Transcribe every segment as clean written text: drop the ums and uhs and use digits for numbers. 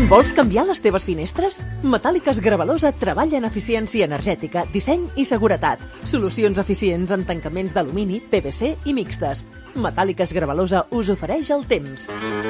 Vols canviar les teves finestres? Metàl·liques Gravalosa treballa en eficiència energètica, disseny i seguretat. Solucions eficients en tancaments d'alumini, PVC i mixtes. Metàl·liques Gravalosa us ofereix el temps.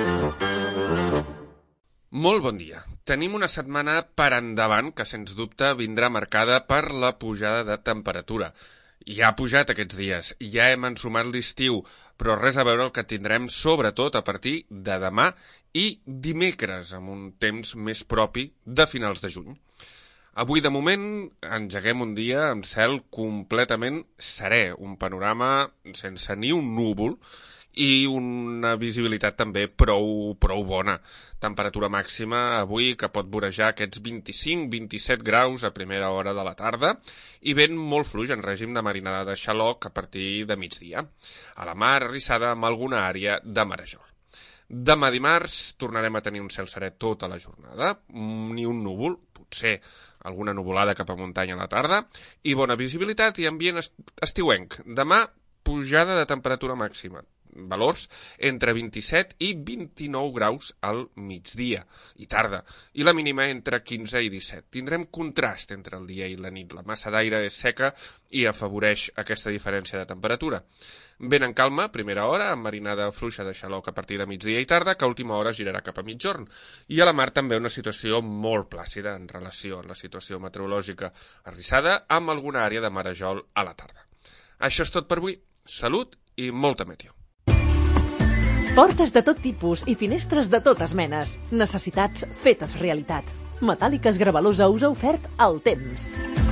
Molt bon dia. Tenim una setmana per endavant que, sens dubte, vindrà marcada per la pujada de temperatura. Ja ha pujat aquests dies, ja hem ensumat l'estiu, però res a veure el que tindrem sobretot a partir de demà i dimecres, amb un temps més propi de finals de juny. Avui, de moment, engeguem un dia amb cel completament serè, un panorama sense ni un núvol, i una visibilitat també prou bona. Temperatura màxima avui que pot vorejar aquests 25-27 graus a primera hora de la tarda i vent molt fluix en règim de marinada de xaloc a partir de migdia. A la mar arrissada amb alguna àrea de marejol. Demà dimarts tornarem a tenir un cel serè tota la jornada, ni un núvol, potser alguna nuvolada cap a muntanya a la tarda, i bona visibilitat i ambient estiuenc. Demà, pujada de temperatura màxima. Valors entre 27 i 29 graus al migdia i tarda, i la mínima entre 15 i 17. Tindrem contrast entre el dia i la nit. La massa d'aire és seca i afavoreix aquesta diferència de temperatura. Vent en calma, primera hora, amb marinada fluixa de xaloc a partir de migdia i tarda, que a última hora girarà cap a migjorn. I a la mar també una situació molt plàcida en relació amb la situació meteorològica arrissada, amb alguna àrea de marejol a la tarda. Això és tot per avui. Salut i molta meteo. Portes de tot tipus i finestres de totes menes. Necessitats fetes realitat. Metàl·liques Gravalosa us ha ofert el temps.